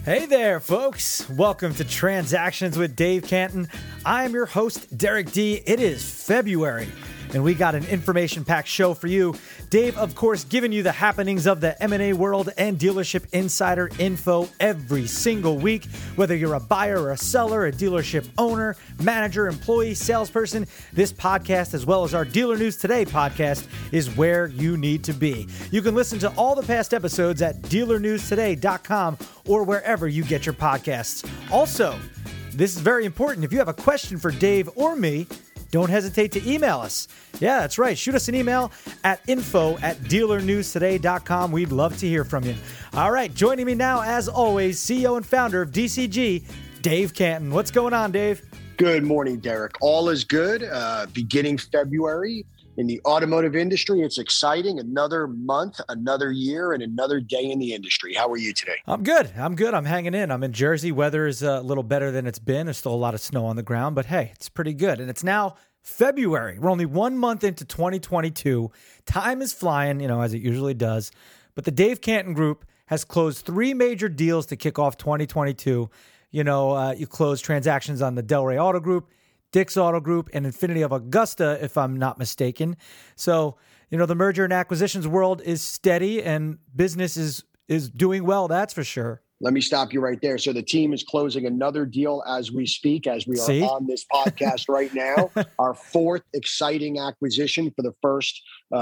Hey there, folks. Welcome to Transactions with Dave Canton. I am your host, Derek D. It is February, and we got an information-packed show for you. Dave, of course, giving you the happenings of the M&A world and dealership insider info every single week. Whether you're a buyer or a seller, a dealership owner, manager, employee, salesperson, this podcast, as well as our Dealer News Today podcast, is where you need to be. You can listen to all the past episodes at dealernewstoday.com or wherever you get your podcasts. Also, this is very important. If you have a question for Dave or me, don't hesitate to email us. Yeah, that's right. Shoot us an email at info@dealernewstoday.com. We'd love to hear from you. All right, joining me now, as always, CEO and founder of DCG, Dave Canton. What's going on, Dave? Good morning, Derek. All is good. Beginning February in the automotive industry. It's exciting. Another month, another year, and another day in the industry. How are you today? I'm good. I'm hanging in. I'm in Jersey. Weather is a little better than it's been. There's still a lot of snow on the ground, but hey, it's pretty good. And it's now February. We're only 1 month into 2022. Time is flying, as it usually does. But the Dave Canton Group has closed 3 major deals to kick off 2022. You closed transactions on the Delray Auto Group, Dick's Auto Group, and Infiniti of Augusta, if I'm not mistaken. So, the merger and acquisitions world is steady and business is doing well, that's for sure. Let me stop you right there. So the team is closing another deal as we speak, as we are on this podcast right now. Our 4th exciting acquisition for the first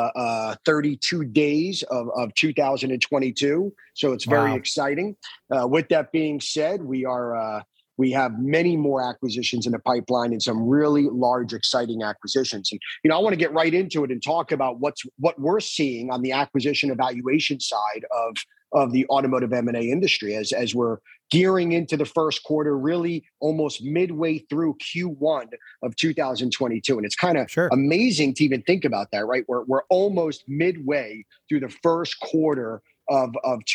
32 days of 2022. So it's very exciting. With that being said, we have many more acquisitions in the pipeline and some really large, exciting acquisitions. And, I want to get right into it and talk about what we're seeing on the acquisition evaluation side of the automotive M&A industry as we're gearing into the first quarter, really almost midway through Q1 of 2022. And it's kind of amazing to even think about that, right? We're almost midway through the first quarter of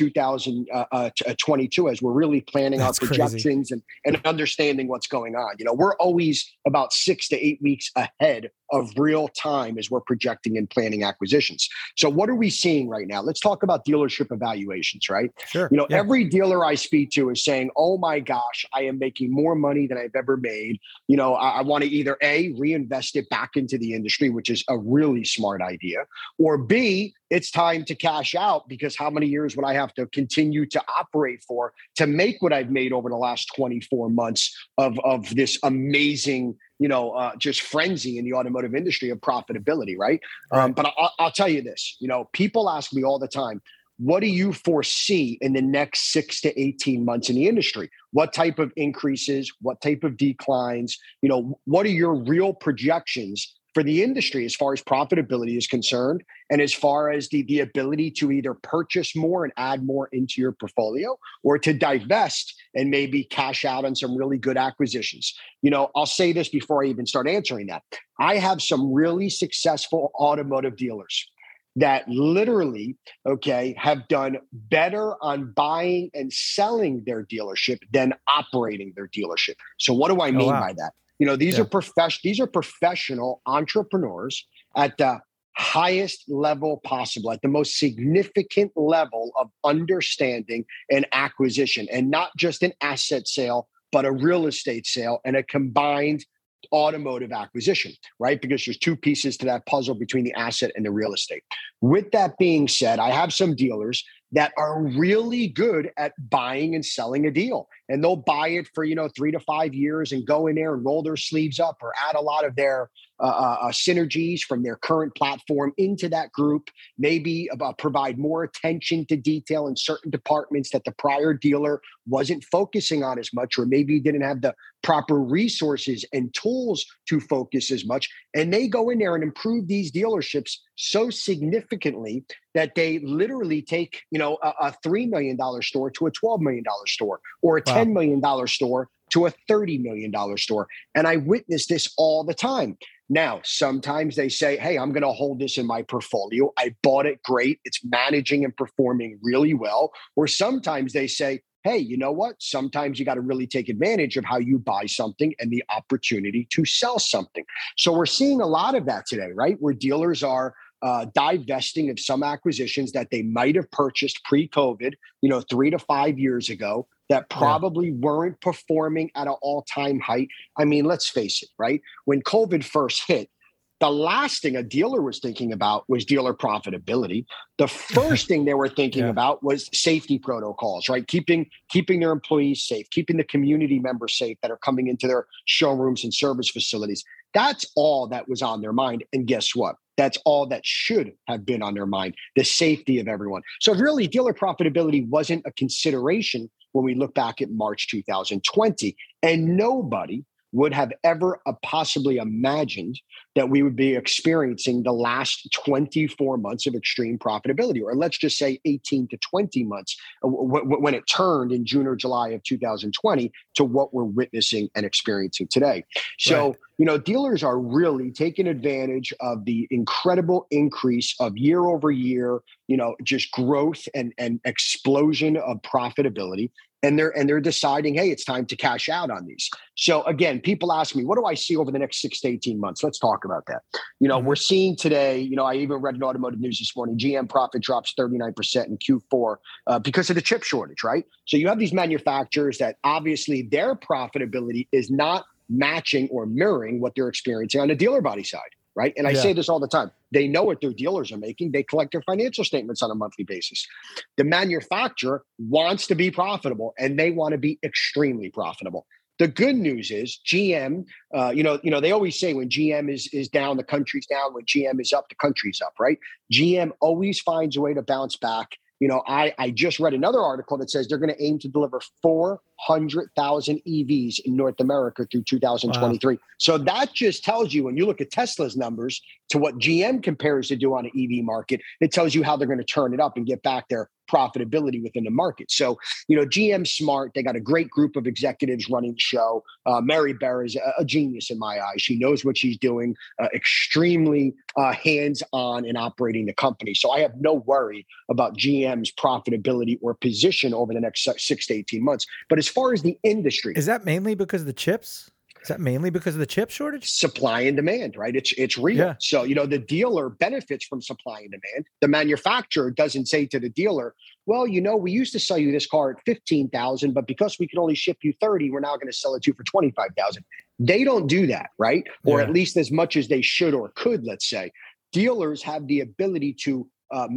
2022 as we're really planning our projections and understanding what's going on. We're always about 6 to 8 weeks ahead of real time as we're projecting and planning acquisitions. So what are we seeing right now? Let's talk about dealership evaluations, right? Sure. Every dealer I speak to is saying, oh my gosh, I am making more money than I've ever made. I want to either A, reinvest it back into the industry, which is a really smart idea, or B, it's time to cash out because how many years would I have to continue to operate for to make what I've made over the last 24 months of this amazing, just frenzy in the automotive industry of profitability, right? But I'll tell you this, people ask me all the time, what do you foresee in the next 6 to 18 months in the industry? What type of increases? What type of declines? What are your real projections for the industry as far as profitability is concerned, and as far as the ability to either purchase more and add more into your portfolio or to divest and maybe cash out on some really good acquisitions? I'll say this before I even start answering that. I have some really successful automotive dealers that literally, have done better on buying and selling their dealership than operating their dealership. So what do I mean by that? These are professional entrepreneurs at the highest level possible, at the most significant level of understanding and acquisition, and not just an asset sale, but a real estate sale and a combined automotive acquisition, right? Because there's 2 pieces to that puzzle between the asset and the real estate. With that being said, I have some dealers that are really good at buying and selling a deal. And they'll buy it for, 3 to 5 years and go in there and roll their sleeves up or add a lot of their synergies from their current platform into that group, maybe provide more attention to detail in certain departments that the prior dealer wasn't focusing on as much, or maybe didn't have the proper resources and tools to focus as much. And they go in there and improve these dealerships so significantly that they literally take, a $3 million store to a $12 million store, or a $10 million store to a $30 million store. And I witness this all the time. Now, sometimes they say, hey, I'm going to hold this in my portfolio. I bought it great. It's managing and performing really well. Or sometimes they say, hey, you know what? Sometimes you got to really take advantage of how you buy something and the opportunity to sell something. So we're seeing a lot of that today, right? Where dealers are divesting of some acquisitions that they might have purchased pre-COVID, 3 to 5 years ago, that probably weren't performing at an all-time height. I mean, let's face it, right? When COVID first hit, the last thing a dealer was thinking about was dealer profitability. The first thing they were thinking about was safety protocols, right? Keeping their employees safe, keeping the community members safe that are coming into their showrooms and service facilities. That's all that was on their mind. And guess what? That's all that should have been on their mind, the safety of everyone. So really, dealer profitability wasn't a consideration when we look back at March 2020. And nobody would have ever possibly imagined that we would be experiencing the last 24 months of extreme profitability, or let's just say 18 to 20 months when it turned in June or July of 2020 to what we're witnessing and experiencing today. So, dealers are really taking advantage of the incredible increase of year over year, just growth and explosion of profitability. And they're deciding, hey, it's time to cash out on these. So again, people ask me, what do I see over the next 6 to 18 months? Let's talk about that. We're seeing today, I even read in automotive news this morning, GM profit drops 39% in Q4 because of the chip shortage, right? So you have these manufacturers that obviously their profitability is not matching or mirroring what they're experiencing on the dealer body side. Right. And I say this all the time. They know what their dealers are making. They collect their financial statements on a monthly basis. The manufacturer wants to be profitable and they want to be extremely profitable. The good news is GM, they always say when GM is down, the country's down. When GM is up, the country's up, right? GM always finds a way to bounce back. I just read another article that says they're going to aim to deliver 400,000 EVs in North America through 2023. Wow. So that just tells you, when you look at Tesla's numbers to what GM compares to do on an EV market, it tells you how they're going to turn it up and get back their profitability within the market. So, GM's smart. They got a great group of executives running the show. Mary Barra is a genius in my eyes. She knows what she's doing, extremely hands-on in operating the company. So I have no worry about GM's profitability or position over the next 6 to 18 months. But as far as the industry, is that mainly because of the chips? Is that mainly because of the chip shortage? Supply and demand, right? It's real. Yeah. So, the dealer benefits from supply and demand. The manufacturer doesn't say to the dealer, well, we used to sell you this car at 15,000, but because we can only ship you 30, we're now going to sell it to you for 25,000. They don't do that, right? Or at least as much as they should or could, let's say. Dealers have the ability to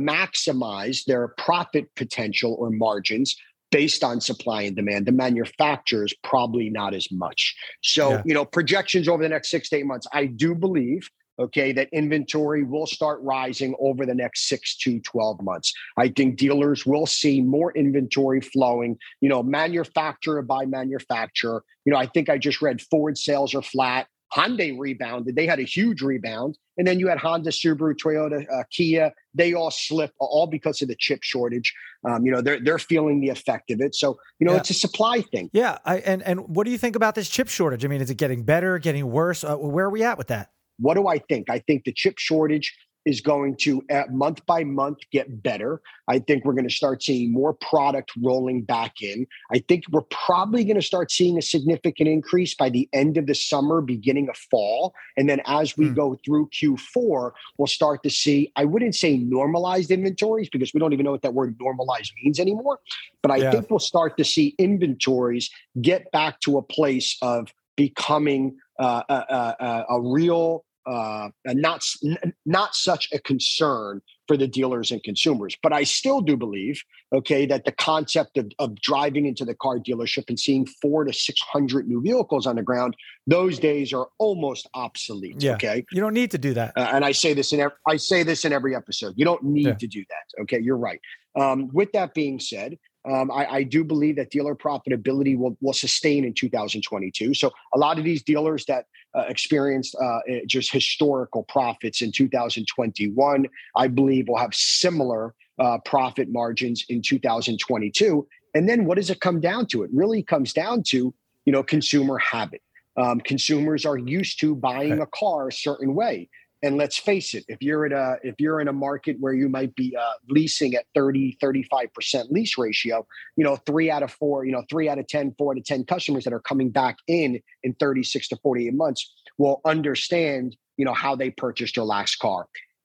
maximize their profit potential or margins based on supply and demand. The manufacturers probably not as much. So, projections over the next 6 to 8 months, I do believe, that inventory will start rising over the next 6 to 12 months. I think dealers will see more inventory flowing, manufacturer by manufacturer. I think I just read Ford sales are flat. Hyundai rebounded. They had a huge rebound. And then you had Honda, Subaru, Toyota, Kia. They all slipped, all because of the chip shortage. They're feeling the effect of it. So, it's a supply thing. Yeah. And what do you think about this chip shortage? I mean, is it getting better, getting worse? Where are we at with that? What do I think? I think the chip shortage is going to month by month get better. I think we're going to start seeing more product rolling back in. I think we're probably going to start seeing a significant increase by the end of the summer, beginning of fall. And then as we go through Q4, we'll start to see, I wouldn't say normalized inventories because we don't even know what that word normalized means anymore. But I think we'll start to see inventories get back to a place of becoming a real not such a concern for the dealers and consumers. But I still do believe, that the concept of driving into the car dealership and seeing 400 to 600 new vehicles on the ground, those days are almost obsolete. Yeah. Okay, you don't need to do that. And I say this in every episode. You don't need to do that. Okay, you're right. With that being said, I do believe that dealer profitability will sustain in 2022. So a lot of these dealers that experienced just historical profits in 2021, I believe will have similar profit margins in 2022. And then what does it come down to? It really comes down to, consumer habit. Consumers are used to buying a car a certain way. And let's face it, if you're in a market where you might be leasing at 30-35% lease ratio, 3 out of 4, 3 out of 10, 4 out of 10 customers that are coming back in 36 to 48 months will understand, how they purchased their last car.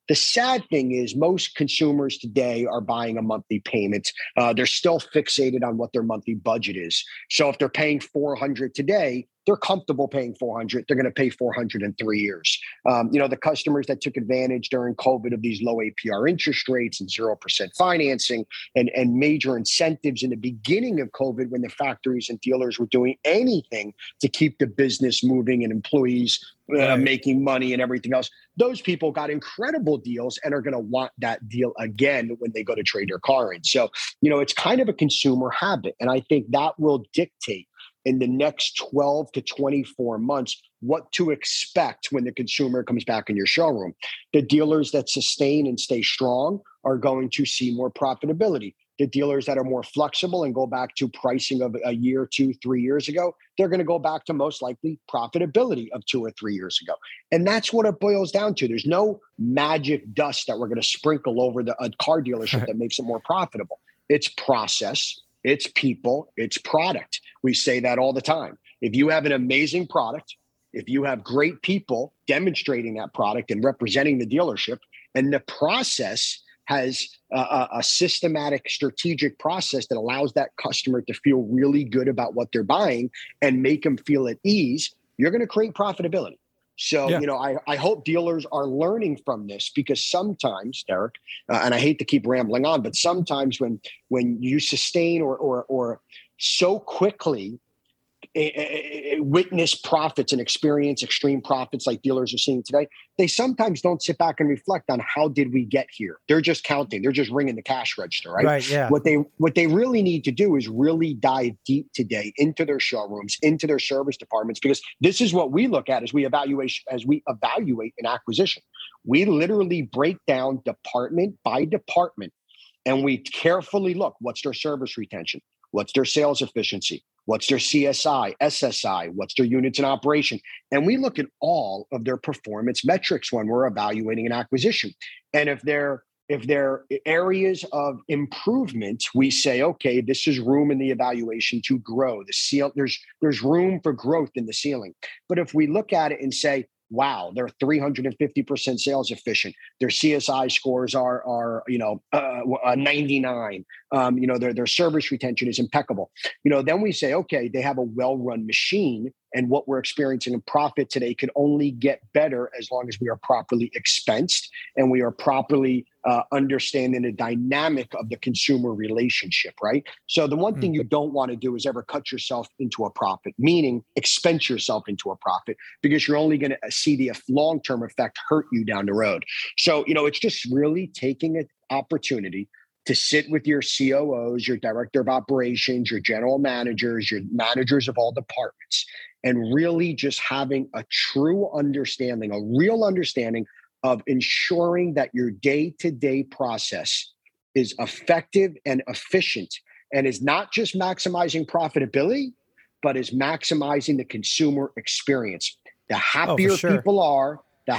The sad thing is most consumers today are buying a monthly payment. They're still fixated on what their monthly budget is. So if they're paying $400 today, they're comfortable paying $400. They're going to pay $400 in 3 years. The customers that took advantage during COVID of these low APR interest rates and 0% financing and major incentives in the beginning of COVID when the factories and dealers were doing anything to keep the business moving and employees making money and everything else. Those people got incredible deals and are going to want that deal again when they go to trade their car in. So, it's kind of a consumer habit. And I think that will dictate in the next 12 to 24 months what to expect when the consumer comes back in your showroom. The dealers that sustain and stay strong are going to see more profitability. The dealers that are more flexible and go back to pricing of a year, 2, 3 years ago, they're going to go back to most likely profitability of 2 or 3 years ago. And that's what it boils down to. There's no magic dust that we're going to sprinkle over a car dealership that makes it more profitable. It's process, it's people, it's product. We say that all the time. If you have an amazing product, if you have great people demonstrating that product and representing the dealership, and the process has a systematic, strategic process that allows that customer to feel really good about what they're buying and make them feel at ease, you're going to create profitability. So, I hope dealers are learning from this, because sometimes, Derek, and I hate to keep rambling on, but sometimes when you sustain or so quickly witness profits and experience extreme profits like dealers are seeing today, they sometimes don't sit back and reflect on how did we get here. They're just counting. They're just ringing the cash register, right? Right. Yeah. What they really need to do is really dive deep today into their showrooms, into their service departments, because this is what we look at as we evaluate an acquisition. We literally break down department by department, and we carefully look, what's their service retention? What's their sales efficiency? What's their CSI, SSI? What's their units in operation? And we look at all of their performance metrics when we're evaluating an acquisition. And if they're areas of improvement, we say, okay, this is room in the evaluation to grow. There's room for growth in the ceiling. But if we look at it and say, wow, they're 350% sales efficient. Their CSI scores are 99. Their service retention is impeccable. Then we say, okay, they have a well-run machine, and what we're experiencing in profit today could only get better as long as we are properly expensed and we are properly understanding the dynamic of the consumer relationship, right? So the one thing you don't want to do is ever cut yourself into a profit, meaning expense yourself into a profit, because you're only going to see the long-term effect hurt you down the road. So, it's just really taking an opportunity to sit with your COOs, your director of operations, your general managers, your managers of all departments, and really just having a true understanding, a real understanding of ensuring that your day-to-day process is effective and efficient, and is not just maximizing profitability, but is maximizing the consumer experience. The happier people are,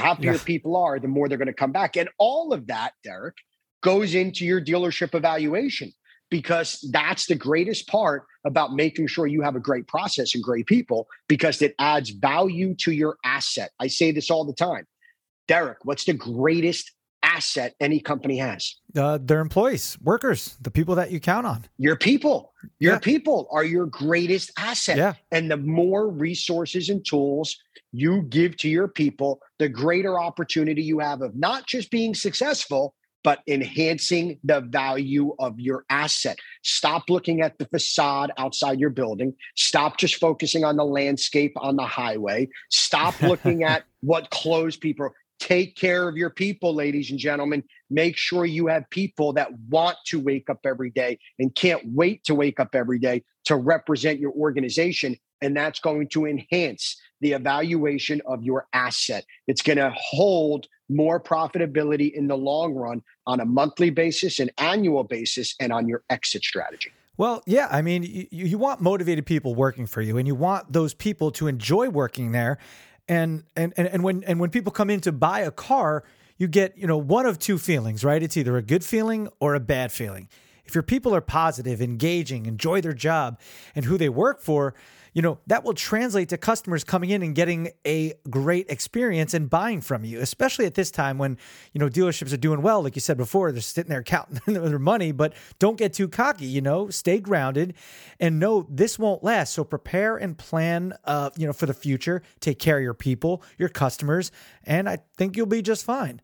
the more they're going to come back. And all of that, Derek, goes into your dealership evaluation, because that's the greatest part about making sure you have a great process and great people, because it adds value to your asset. I say this all the time. Derek, what's the greatest asset any company has? Their employees, workers, the people that you count on. Your people. Your people are your greatest asset. Yeah. And the more resources and tools you give to your people, the greater opportunity you have of not just being successful, but enhancing the value of your asset. Stop looking at the facade outside your building. Stop just focusing on the landscape on the highway. Stop looking at what clothes people. Take care of your people, ladies and gentlemen. Make sure you have people that want to wake up every day and can't wait to wake up every day to represent your organization. And that's going to enhance the evaluation of your asset. It's going to hold more profitability in the long run on a monthly basis, an annual basis, and on your exit strategy. Well, yeah, I mean, you want motivated people working for you, and you want those people to enjoy working there. And when people come in to buy a car, you get, one of two feelings, right? It's either a good feeling or a bad feeling. if your people are positive, engaging, enjoy their job and who they work for, that will translate to customers coming in and getting a great experience and buying from you, especially at this time when, dealerships are doing well. Like you said before, they're sitting there counting their money, but don't get too cocky, stay grounded and know this won't last. So prepare and plan, for the future, take care of your people, your customers, and I think you'll be just fine.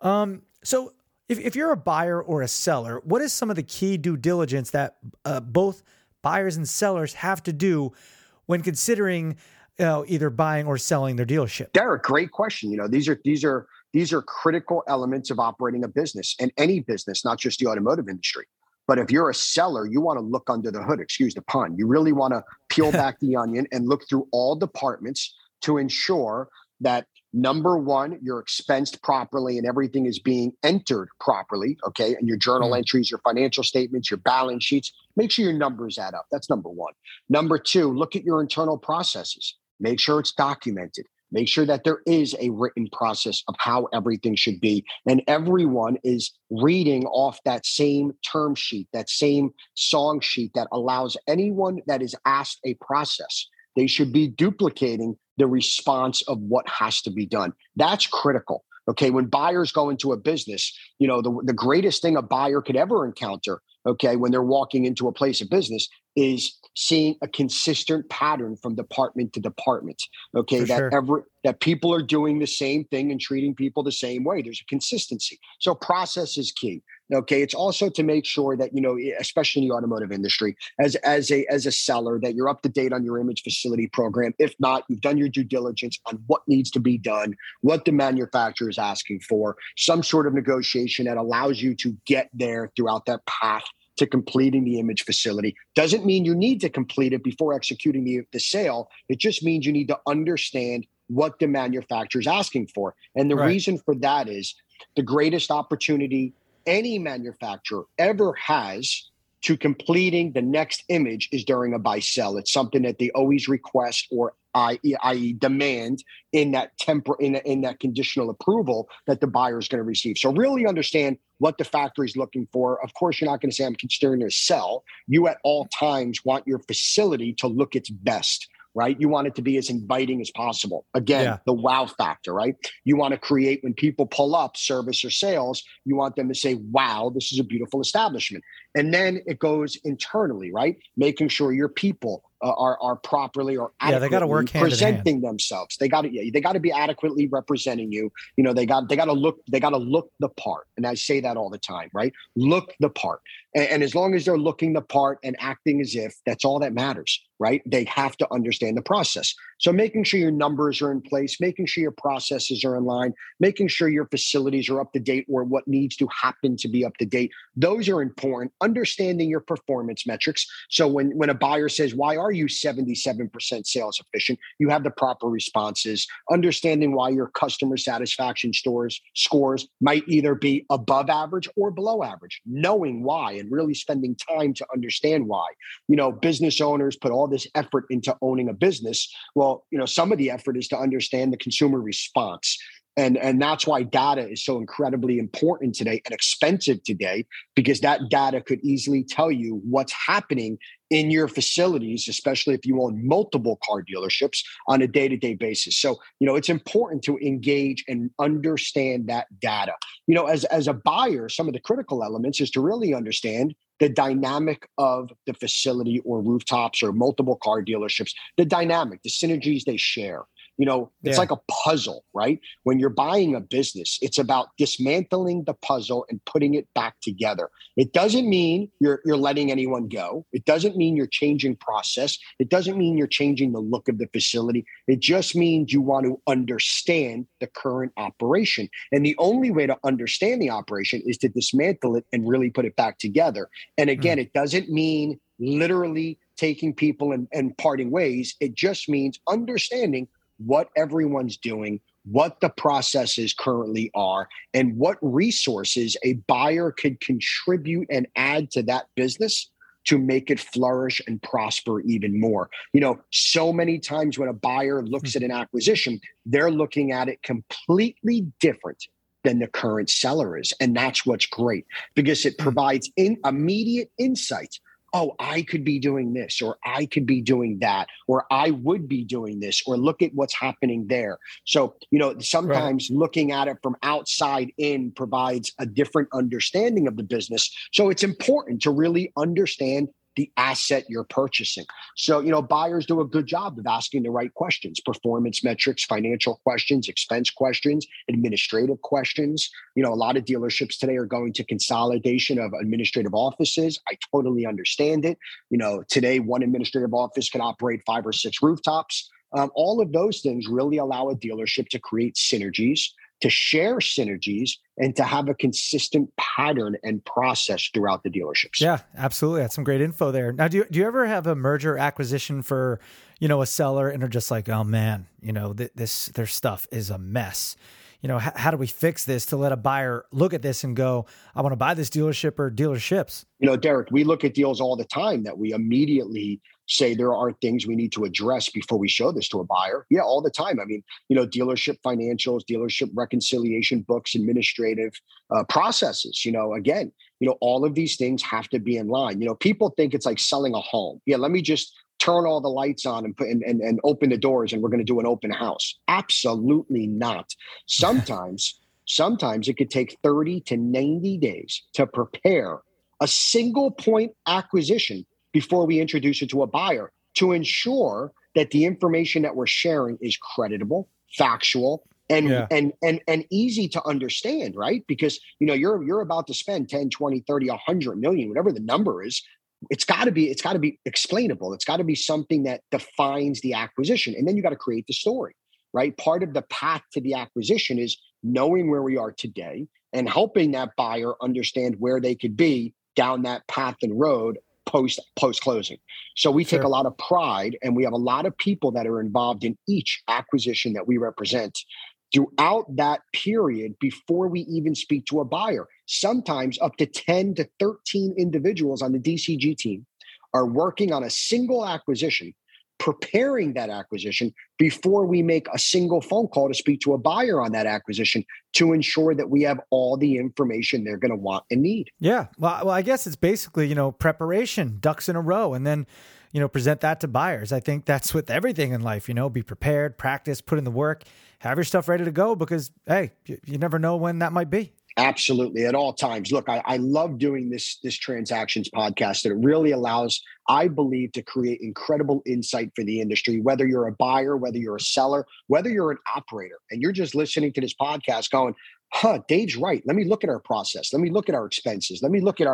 So if you're a buyer or a seller, what is some of the key due diligence that both buyers and sellers have to do when considering either buying or selling their dealership? Derek, great question. These are critical elements of operating a business, and any business, not just the automotive industry. But if you're a seller, you want to look under the hood, excuse the pun. You really want to peel back the onion and look through all departments to ensure that, number one, you're expensed properly and everything is being entered properly, okay? And your journal entries, your financial statements, your balance sheets, make sure your numbers add up. That's number one. Number two, look at your internal processes. Make sure it's documented. Make sure that there is a written process of how everything should be. And everyone is reading off that same term sheet, that same song sheet that allows anyone that is asked a process. They should be duplicating the response of what has to be done. That's critical. Okay. When buyers go into a business, the greatest thing a buyer could ever encounter, okay, when they're walking into a place of business is seeing a consistent pattern from department to department. Okay. That people are doing the same thing and treating people the same way. There's a consistency. So process is key. Okay. It's also to make sure that, especially in the automotive industry, as a seller, that you're up to date on your image facility program. If not, you've done your due diligence on what needs to be done, what the manufacturer is asking for, some sort of negotiation that allows you to get there throughout that path to completing the image facility. Doesn't mean you need to complete it before executing the sale. It just means you need to understand what the manufacturer is asking for. And the reason for that is the greatest opportunity any manufacturer ever has to completing the next image is during a buy sell. It's something that they always request or i.e. demand in that in that conditional approval that the buyer is going to receive. So really understand what the factory is looking for. Of course, you're not going to say I'm considering to sell. You at all times want your facility to look its best, right? You want it to be as inviting as possible. Again, the wow factor, right? You want to create, when people pull up service or sales, you want them to say, wow, this is a beautiful establishment. And then it goes internally, right? Making sure your people are properly or adequately they got to work presenting themselves. They got to be adequately representing you. They got to look the part. And I say that all the time, right? Look the part. And as long as they're looking the part and acting as if, that's all that matters, right? They have to understand the process. So making sure your numbers are in place, making sure your processes are in line, making sure your facilities are up to date or what needs to happen to be up to date. Those are important. Understanding your performance metrics. So when a buyer says, why are you 77% sales efficient? You have the proper responses. Understanding why your customer satisfaction scores might either be above average or below average. Knowing why and really spending time to understand why. Business owners put all this effort into owning a business. Well, some of the effort is to understand the consumer response. And that's why data is so incredibly important today and expensive today, because that data could easily tell you what's happening in your facilities, especially if you own multiple car dealerships on a day-to-day basis. So, it's important to engage and understand that data. As a buyer, some of the critical elements is to really understand the dynamic of the facility or rooftops or multiple car dealerships, the synergies they share. It's like a puzzle, right? When you're buying a business, it's about dismantling the puzzle and putting it back together. It doesn't mean you're letting anyone go. It doesn't mean you're changing process. It doesn't mean you're changing the look of the facility. It just means you want to understand the current operation. And the only way to understand the operation is to dismantle it and really put it back together. And again, it doesn't mean literally taking people and parting ways. It just means understanding what everyone's doing, what the processes currently are, and what resources a buyer could contribute and add to that business to make it flourish and prosper even more. So many times when a buyer looks at an acquisition, they're looking at it completely different than the current seller is. And that's what's great, because it provides immediate insights. Oh, I could be doing this, or I could be doing that, or I would be doing this, or look at what's happening there. So, sometimes looking at it from outside in provides a different understanding of the business. So it's important to really understand the asset you're purchasing. So, buyers do a good job of asking the right questions: performance metrics, financial questions, expense questions, administrative questions. A lot of dealerships today are going to consolidation of administrative offices. I totally understand it. Today, one administrative office can operate 5 or 6 rooftops. All of those things really allow a dealership to create synergies, to share synergies, and to have a consistent pattern and process throughout the dealerships. Yeah, absolutely. That's some great info there. Now, do you ever have a merger acquisition for, a seller and are just like, oh man, their stuff is a mess. How do we fix this to let a buyer look at this and go, I want to buy this dealership or dealerships? Derek, we look at deals all the time that we immediately say there are things we need to address before we show this to a buyer. Yeah, all the time. I mean, dealership financials, dealership reconciliation books, administrative processes, again, all of these things have to be in line. People think it's like selling a home. Yeah, let me just turn all the lights on and put and open the doors and we're going to do an open house. Absolutely not. Sometimes it could take 30 to 90 days to prepare a single point acquisition before we introduce it to a buyer, to ensure that the information that we're sharing is creditable, factual, and easy to understand, right? Because, you're about to spend 10, 20, 30, 100 million, whatever the number is. It's got to be explainable. It's got to be something that defines the acquisition. And then you got to create the story, right? Part of the path to the acquisition is knowing where we are today and helping that buyer understand where they could be down that path and road post closing. So we take a lot of pride, and we have a lot of people that are involved in each acquisition that we represent throughout that period before we even speak to a buyer. Sometimes up to 10 to 13 individuals on the DCG team are working on a single acquisition, preparing that acquisition before we make a single phone call to speak to a buyer on that acquisition, to ensure that we have all the information they're going to want and need. Yeah. Well, I guess it's basically, preparation, ducks in a row, and then, present that to buyers. I think that's with everything in life, be prepared, practice, put in the work, have your stuff ready to go, because, hey, you never know when that might be. Absolutely. At all times. Look, I love doing this transactions podcast. It really allows, I believe, to create incredible insight for the industry, whether you're a buyer, whether you're a seller, whether you're an operator, and you're just listening to this podcast going, Dave's right. Let me look at our process. Let me look at our expenses. Let me look at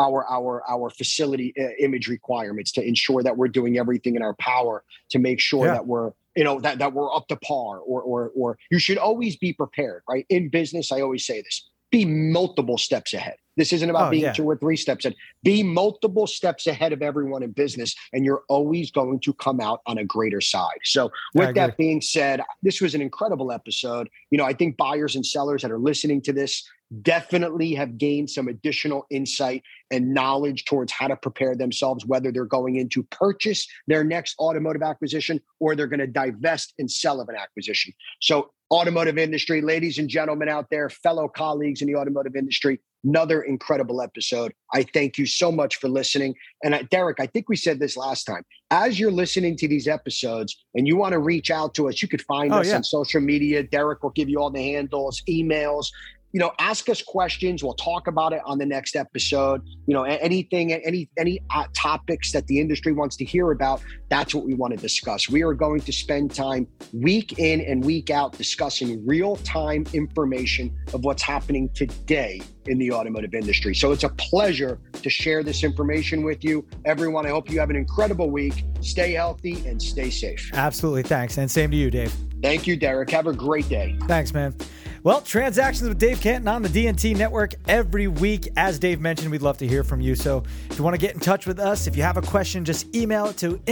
our facility image requirements to ensure that we're doing everything in our power to make sure that we're, that we're up to par, or you should always be prepared, right? In business, I always say this: be multiple steps ahead. This isn't about being 2 or 3 steps ahead. Be multiple steps ahead of everyone in business, and you're always going to come out on a greater side. So with that being said, this was an incredible episode. I think buyers and sellers that are listening to this definitely have gained some additional insight and knowledge towards how to prepare themselves, whether they're going in to purchase their next automotive acquisition or they're going to divest and sell of an acquisition. So automotive industry, ladies and gentlemen out there, fellow colleagues in the automotive industry, another incredible episode. I thank you so much for listening. And Derek, I think we said this last time. As you're listening to these episodes and you want to reach out to us, you could find us on social media. Derek will give you all the handles, emails. Ask us questions. We'll talk about it on the next episode. Anything, any topics that the industry wants to hear about, that's what we want to discuss. We are going to spend time week in and week out discussing real-time information of what's happening today in the automotive industry. So it's a pleasure to share this information with you. Everyone, I hope you have an incredible week. Stay healthy and stay safe. Absolutely. Thanks. And same to you, Dave. Thank you, Derek. Have a great day. Thanks, man. Well, Transactions with Dave Canton on the DNT Network every week. As Dave mentioned, we'd love to hear from you. So if you want to get in touch with us, if you have a question, just email it to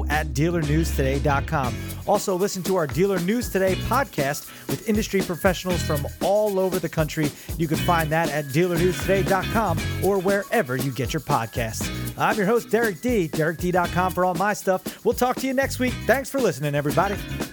info@dealernewstoday.com. Also, listen to our Dealer News Today podcast with industry professionals from all over the country. You can find that at dealernewstoday.com or wherever you get your podcasts. I'm your host, Derek D. DerekD.com for all my stuff. We'll talk to you next week. Thanks for listening, everybody.